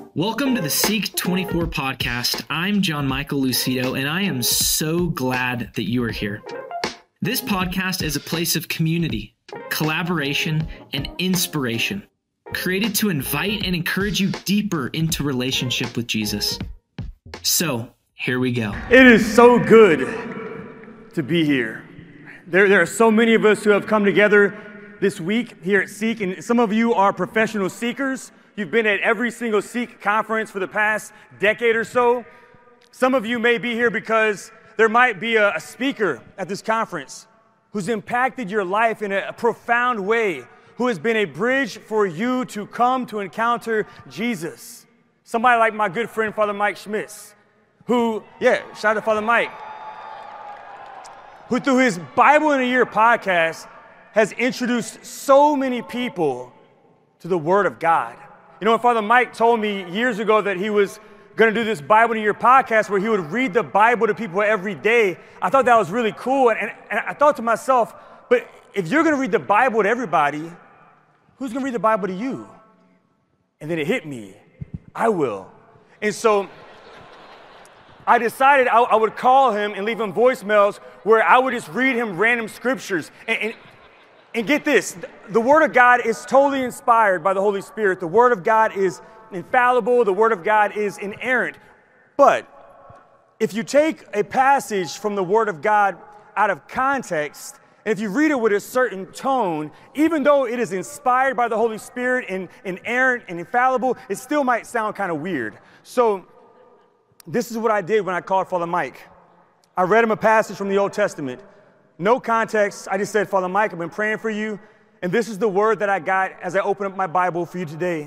Welcome to the Seek 24 podcast. I'm John Michael Lucido, and I am so glad that you are here. This podcast is a place of community, collaboration, and inspiration, created to invite and encourage you deeper into relationship with Jesus. So, here we go. It is so good to be here. There are so many of us who have come together this week here at Seek, and some of you are professional seekers. You've been at every single Seek conference for the past decade or so. Some of you may be here because there might be a speaker at this conference who's impacted your life in a profound way, who has been a bridge for you to come to encounter Jesus. Somebody like my good friend, Father Mike Schmitz, shout out to Father Mike, who through his Bible in a Year podcast has introduced so many people to the Word of God. You know, when Father Mike told me years ago that he was going to do this Bible in a Year podcast where he would read the Bible to people every day, I thought that was really cool. And I thought to myself, but if you're going to read the Bible to everybody, who's going to read the Bible to you? And then it hit me. I will. And so I decided I would call him and leave him voicemails where I would just read him random scriptures. And get this, the Word of God is totally inspired by the Holy Spirit. The Word of God is infallible. The Word of God is inerrant. But if you take a passage from the Word of God out of context, and if you read it with a certain tone, even though it is inspired by the Holy Spirit and inerrant and infallible, it still might sound kind of weird. So this is what I did when I called Father Mike. I read him a passage from the Old Testament. No context. I just said, Father Mike, I've been praying for you, and this is the word that I got as I open up my Bible for you today.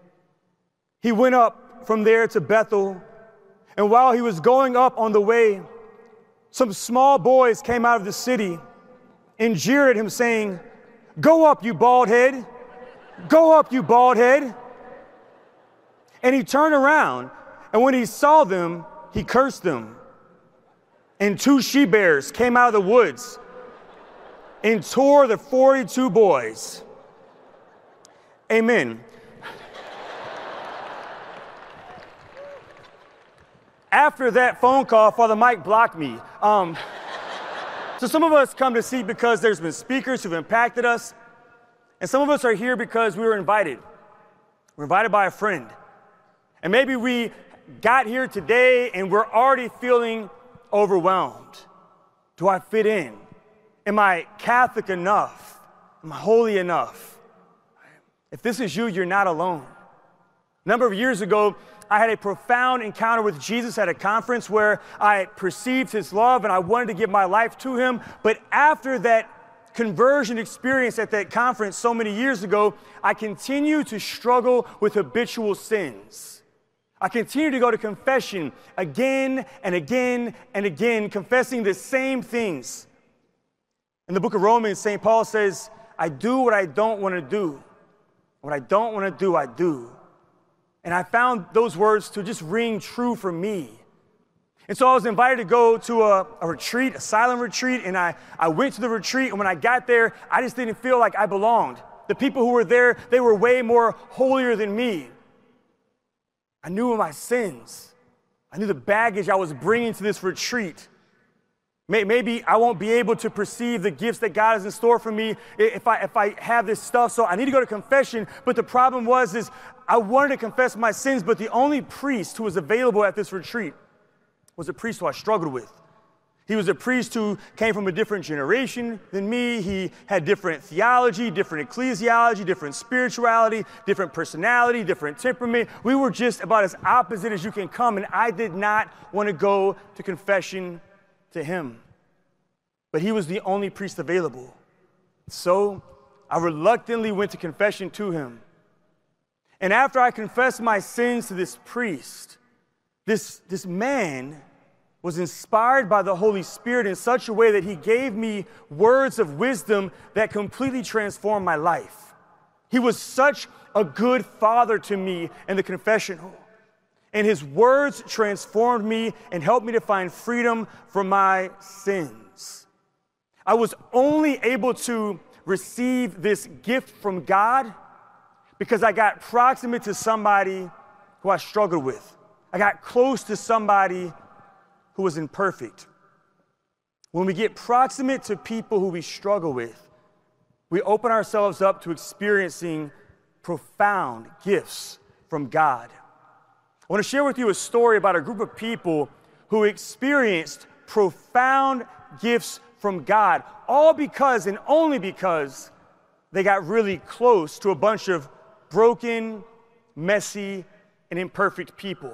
He went up from there to Bethel, and while he was going up on the way, some small boys came out of the city and jeered at him, saying, "Go up, you bald head! Go up, you bald head!" And he turned around, and when he saw them, he cursed them. And 2 she-bears came out of the woods and tore the 42 boys. Amen. After that phone call, Father Mike blocked me. So some of us come to Seek because there's been speakers who've impacted us, and some of us are here because we were invited. We're invited by a friend. And maybe we got here today and we're already feeling overwhelmed. Do I fit in? Am I Catholic enough? Am I holy enough? If this is you, you're not alone. A number of years ago, I had a profound encounter with Jesus at a conference where I perceived his love and I wanted to give my life to him. But after that conversion experience at that conference so many years ago, I continued to struggle with habitual sins. I continue to go to confession again and again and again, confessing the same things. In the book of Romans, St. Paul says, I do what I don't want to do. What I don't want to do, I do. And I found those words to just ring true for me. And so I was invited to go to a retreat, a silent retreat, and I went to the retreat, and when I got there, I just didn't feel like I belonged. The people who were there, they were way more holier than me. I knew my sins. I knew the baggage I was bringing to this retreat. Maybe I won't be able to perceive the gifts that God has in store for me if I have this stuff. So I need to go to confession. But the problem is I wanted to confess my sins, but the only priest who was available at this retreat was a priest who I struggled with. He was a priest who came from a different generation than me. He had different theology, different ecclesiology, different spirituality, different personality, different temperament. We were just about as opposite as you can come, and I did not want to go to confession to him. But he was the only priest available. So I reluctantly went to confession to him. And after I confessed my sins to this priest, this man was inspired by the Holy Spirit in such a way that he gave me words of wisdom that completely transformed my life. He was such a good father to me in the confessional. And his words transformed me and helped me to find freedom from my sins. I was only able to receive this gift from God because I got proximate to somebody who I struggled with. I got close to somebody who was imperfect. When we get proximate to people who we struggle with, we open ourselves up to experiencing profound gifts from God. I want to share with you a story about a group of people who experienced profound gifts from God, all because and only because they got really close to a bunch of broken, messy, and imperfect people.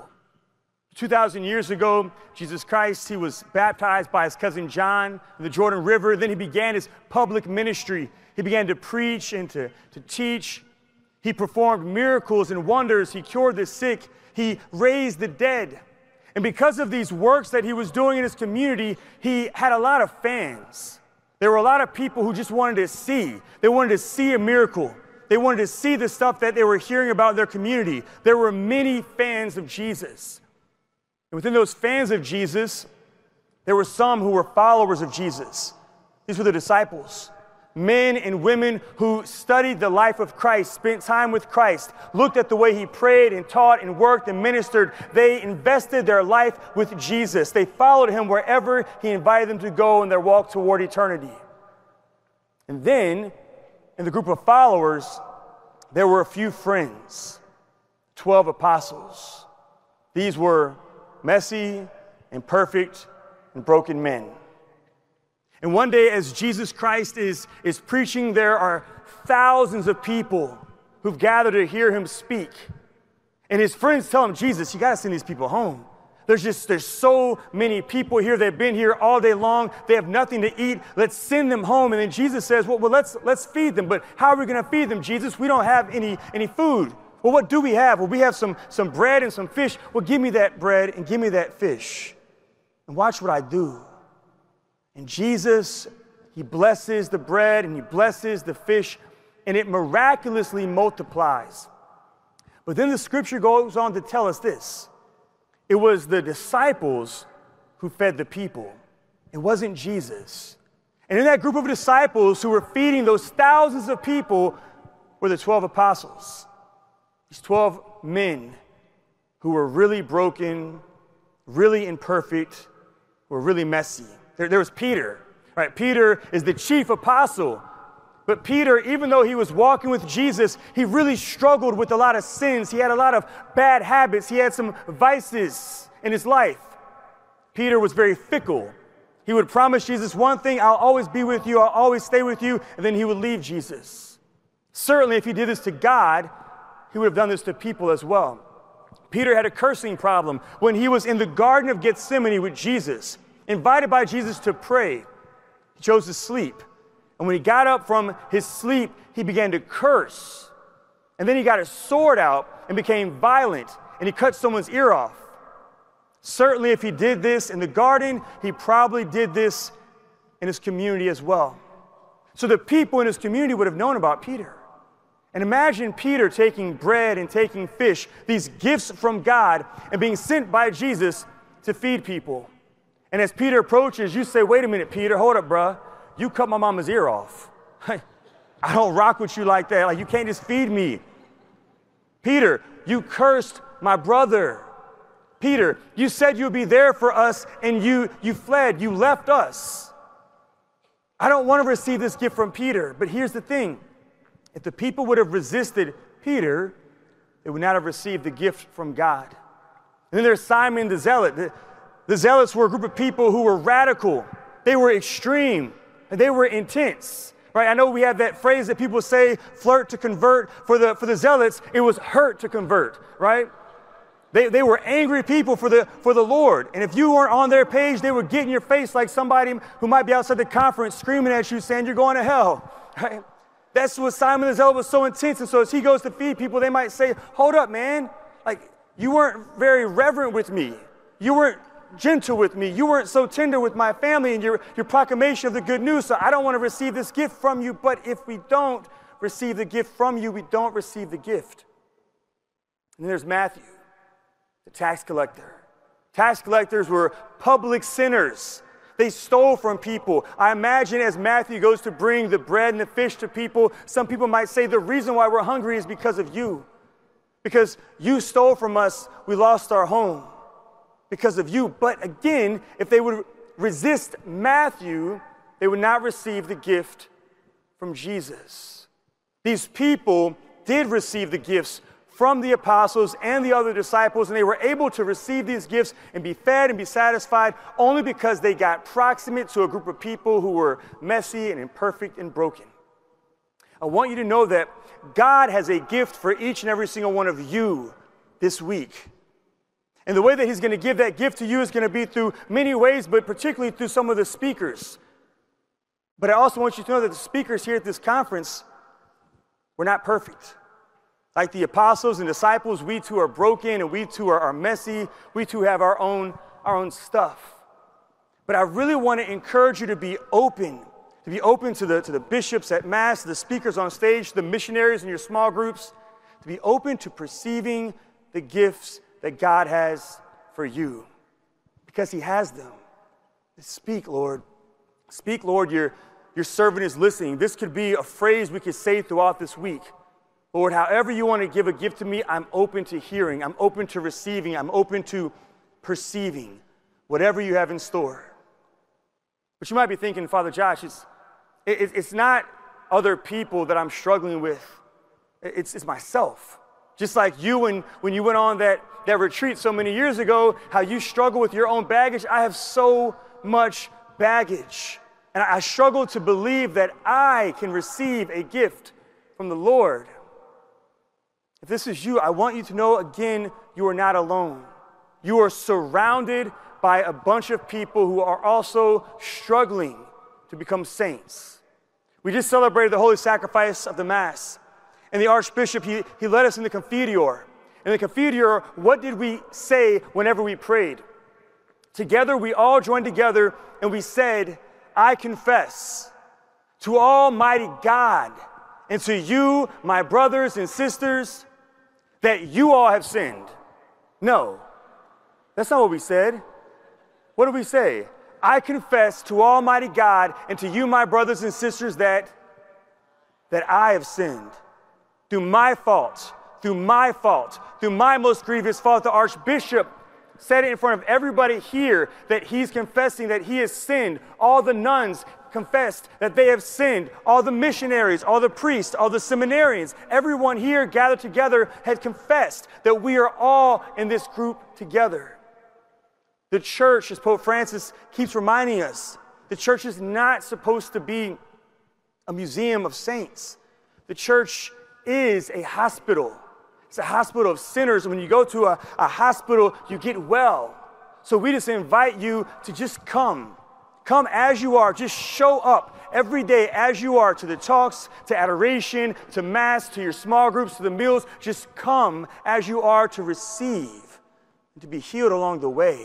2,000 years ago, Jesus Christ, he was baptized by his cousin John in the Jordan River. Then he began his public ministry. He began to preach and to teach. He performed miracles and wonders. He cured the sick. He raised the dead. And because of these works that he was doing in his community, he had a lot of fans. There were a lot of people who just wanted to see. They wanted to see a miracle. They wanted to see the stuff that they were hearing about in their community. There were many fans of Jesus. And within those fans of Jesus, there were some who were followers of Jesus. These were the disciples. Men and women who studied the life of Christ, spent time with Christ, looked at the way he prayed and taught and worked and ministered. They invested their life with Jesus. They followed him wherever he invited them to go in their walk toward eternity. And then, in the group of followers, there were a few friends, 12 apostles. These were messy, imperfect, and broken men. And one day, as Jesus Christ is preaching, there are thousands of people who've gathered to hear him speak. And his friends tell him, Jesus, you got to send these people home. There's so many people here. They've been here all day long. They have nothing to eat. Let's send them home. And then Jesus says, well, let's feed them. But how are we going to feed them, Jesus? We don't have any food. Well, what do we have? Well, we have some bread and some fish. Well, give me that bread and give me that fish. And watch what I do. And Jesus, he blesses the bread and he blesses the fish, and it miraculously multiplies. But then the scripture goes on to tell us this. It was the disciples who fed the people. It wasn't Jesus. And in that group of disciples who were feeding those thousands of people were the 12 apostles. These 12 men who were really broken, really imperfect, were really messy. There was Peter, right? Peter is the chief apostle. But Peter, even though he was walking with Jesus, he really struggled with a lot of sins. He had a lot of bad habits. He had some vices in his life. Peter was very fickle. He would promise Jesus one thing, I'll always be with you, I'll always stay with you, and then he would leave Jesus. Certainly, if he did this to God, he would have done this to people as well. Peter had a cursing problem when he was in the Garden of Gethsemane with Jesus, invited by Jesus to pray. He chose to sleep. And when he got up from his sleep, he began to curse. And then he got his sword out and became violent, and he cut someone's ear off. Certainly, if he did this in the garden, he probably did this in his community as well. So the people in his community would have known about Peter. And imagine Peter taking bread and taking fish, these gifts from God, and being sent by Jesus to feed people. And as Peter approaches, you say, wait a minute, Peter, hold up, bruh. You cut my mama's ear off. I don't rock with you like that. Like, you can't just feed me. Peter, you cursed my brother. Peter, you said you'd be there for us, and you fled. You left us. I don't want to receive this gift from Peter. But here's the thing. If the people would have resisted Peter, they would not have received the gift from God. And then there's Simon the Zealot. The Zealots were a group of people who were radical. They were extreme. And they were intense. Right? I know we have that phrase that people say, flirt to convert. For the Zealots, it was hurt to convert. Right? They were angry people for the Lord. And if you weren't on their page, they would get in your face like somebody who might be outside the conference screaming at you saying, you're going to hell. Right? That's what Simon the Zealot was so intense. And so as he goes to feed people, they might say, hold up, man. Like, you weren't very reverent with me. You weren't gentle with me. You weren't so tender with my family and your proclamation of the good news. So I don't want to receive this gift from you. But if we don't receive the gift from you, we don't receive the gift. And then there's Matthew, the tax collector. Tax collectors were public sinners. They stole from people. I imagine as Matthew goes to bring the bread and the fish to people, some people might say the reason why we're hungry is because of you. Because you stole from us, we lost our home because of you. But again, if they would resist Matthew, they would not receive the gift from Jesus. These people did receive the gifts from the apostles and the other disciples, and they were able to receive these gifts and be fed and be satisfied only because they got proximate to a group of people who were messy and imperfect and broken. I want you to know that God has a gift for each and every single one of you this week. And the way that he's going to give that gift to you is going to be through many ways, but particularly through some of the speakers. But I also want you to know that the speakers here at this conference were not perfect. Like the apostles and disciples, we too are broken and we too are messy. We too have our own stuff. But I really want to encourage you to be open to the bishops at Mass, to the speakers on stage, to the missionaries in your small groups, to be open to perceiving the gifts that God has for you, because he has them. Speak, Lord. Speak, Lord, your servant is listening. This could be a phrase we could say throughout this week. Lord, however you want to give a gift to me, I'm open to hearing. I'm open to receiving. I'm open to perceiving whatever you have in store. But you might be thinking, Father Josh, it's not other people that I'm struggling with. It's myself. Just like you when you went on that retreat so many years ago, how you struggle with your own baggage. I have so much baggage. And I struggle to believe that I can receive a gift from the Lord. If this is you, I want you to know again, you are not alone. You are surrounded by a bunch of people who are also struggling to become saints. We just celebrated the holy sacrifice of the Mass. And the Archbishop, he led us in the Confiteor. In the Confiteor, what did we say whenever we prayed? Together, we all joined together and we said, I confess to Almighty God and to you, my brothers and sisters, that you all have sinned. No, that's not what we said. What did we say? I confess to Almighty God and to you, my brothers and sisters, that I have sinned. Through my fault, through my most grievous fault. The Archbishop said it in front of everybody here that he's confessing that he has sinned. All the nuns confessed that they have sinned. All the missionaries, all the priests, all the seminarians, everyone here gathered together had confessed that we are all in this group together. The church, as Pope Francis keeps reminding us, the church is not supposed to be a museum of saints. The church is a hospital. It's a hospital of sinners. When you go to a hospital, you get well. So we just invite you to just come. Come as you are. Just show up every day as you are to the talks, to adoration, to Mass, to your small groups, to the meals. Just come as you are to receive and to be healed along the way.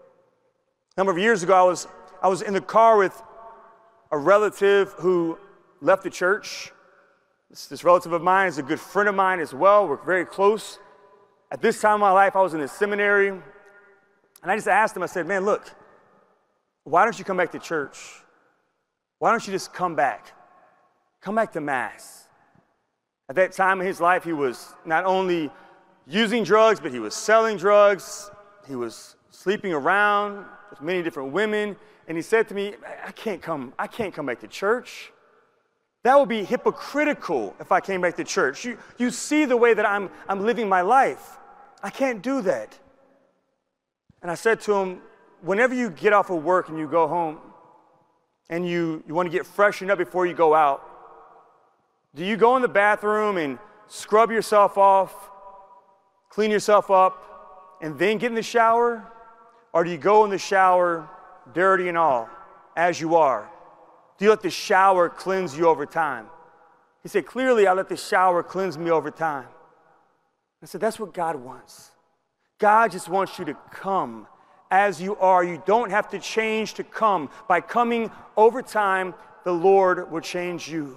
A number of years ago, I was in the car with a relative who left the church. This relative of mine is a good friend of mine as well. We're very close. At this time of my life, I was in the seminary. And I just asked him, I said, man, look, why don't you come back to church? Why don't you just come back? Come back to Mass. At that time in his life, he was not only using drugs, but he was selling drugs. He was sleeping around with many different women. And he said to me, I can't come back to church. That would be hypocritical if I came back to church. You see the way that I'm living my life. I can't do that. And I said to him, whenever you get off of work and you go home and you want to get freshened up before you go out, do you go in the bathroom and scrub yourself off, clean yourself up, and then get in the shower? Or do you go in the shower dirty and all, as you are? Do you let the shower cleanse you over time? He said, clearly, I let the shower cleanse me over time. I said, that's what God wants. God just wants you to come as you are. You don't have to change to come. By coming over time, the Lord will change you.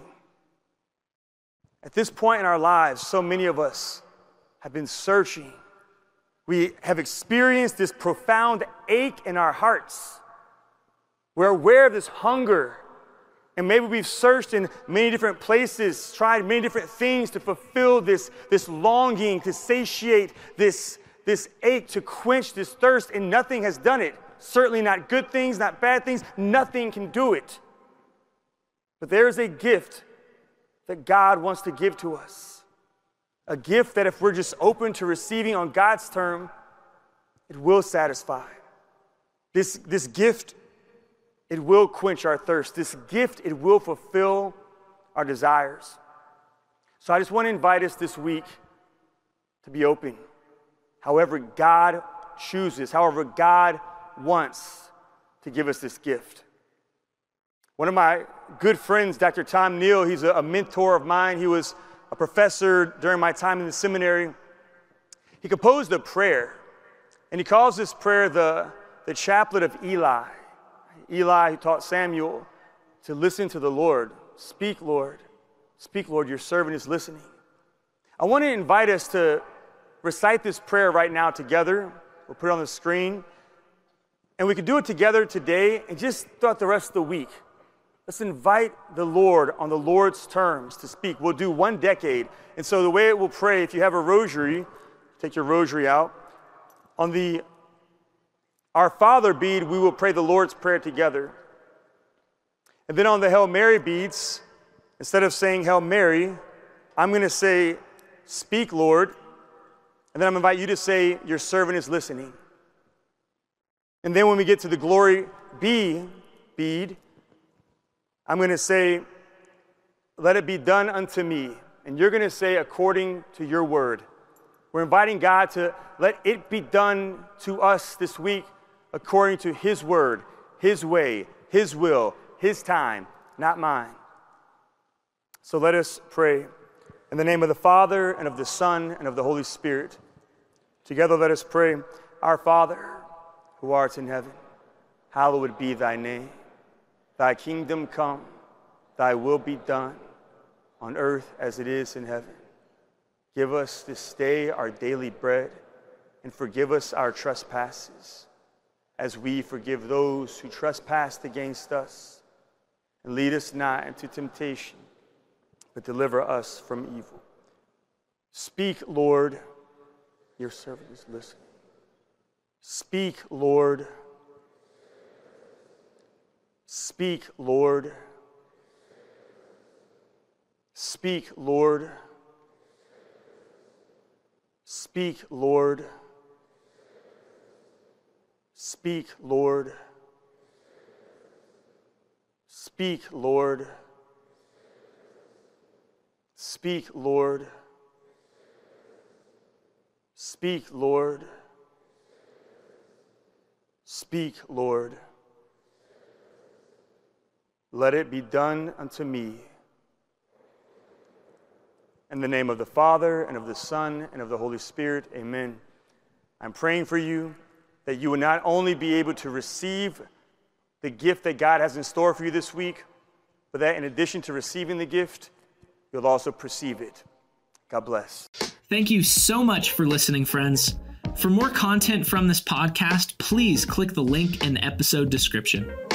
At this point in our lives, so many of us have been searching. We have experienced this profound ache in our hearts. We're aware of this hunger And maybe we've searched in many different places, tried many different things to fulfill this longing, to satiate this ache, to quench this thirst, and nothing has done it. Certainly not good things, not bad things. Nothing can do it. But there is a gift that God wants to give to us. A gift that if we're just open to receiving on God's term, it will satisfy. This gift, it will quench our thirst. This gift, it will fulfill our desires. So I just want to invite us this week to be open. However God chooses, however God wants to give us this gift. One of my good friends, Dr. Tom Neal, he's a mentor of mine. He was a professor during my time in the seminary. He composed a prayer, and he calls this prayer the chaplet of Eli. Eli, who taught Samuel to listen to the Lord. Speak, Lord. Speak, Lord. Your servant is listening. I want to invite us to recite this prayer right now together. We'll put it on the screen. And we can do it together today and just throughout the rest of the week. Let's invite the Lord on the Lord's terms to speak. We'll do 1 decade. And so the way it will pray, if you have a rosary, take your rosary out. On the Our Father bead, we will pray the Lord's Prayer together. And then on the Hail Mary beads, instead of saying Hail Mary, I'm going to say, Speak, Lord. And then I'm going to invite you to say, Your servant is listening. And then when we get to the Glory Be bead, I'm going to say, Let it be done unto me. And you're going to say, According to your word. We're inviting God to let it be done to us this week according to his word, his way, his will, his time, not mine. So let us pray. In the name of the Father, and of the Son, and of the Holy Spirit. Together let us pray. Our Father, who art in heaven, hallowed be thy name. Thy kingdom come, thy will be done, on earth as it is in heaven. Give us this day our daily bread, and forgive us our trespasses, as we forgive those who trespass against us. And lead us not into temptation, but deliver us from evil. Speak, Lord, your servant is listening. Speak, Lord. Speak, Lord. Speak, Lord. Speak, Lord. Speak, Lord. Speak, Lord. Speak, Lord. Speak, Lord. Speak, Lord. Let it be done unto me. In the name of the Father, and of the Son, and of the Holy Spirit, amen. I'm praying for you that you will not only be able to receive the gift that God has in store for you this week, but that in addition to receiving the gift, you'll also perceive it. God bless. Thank you so much for listening, friends. For more content from this podcast, please click the link in the episode description.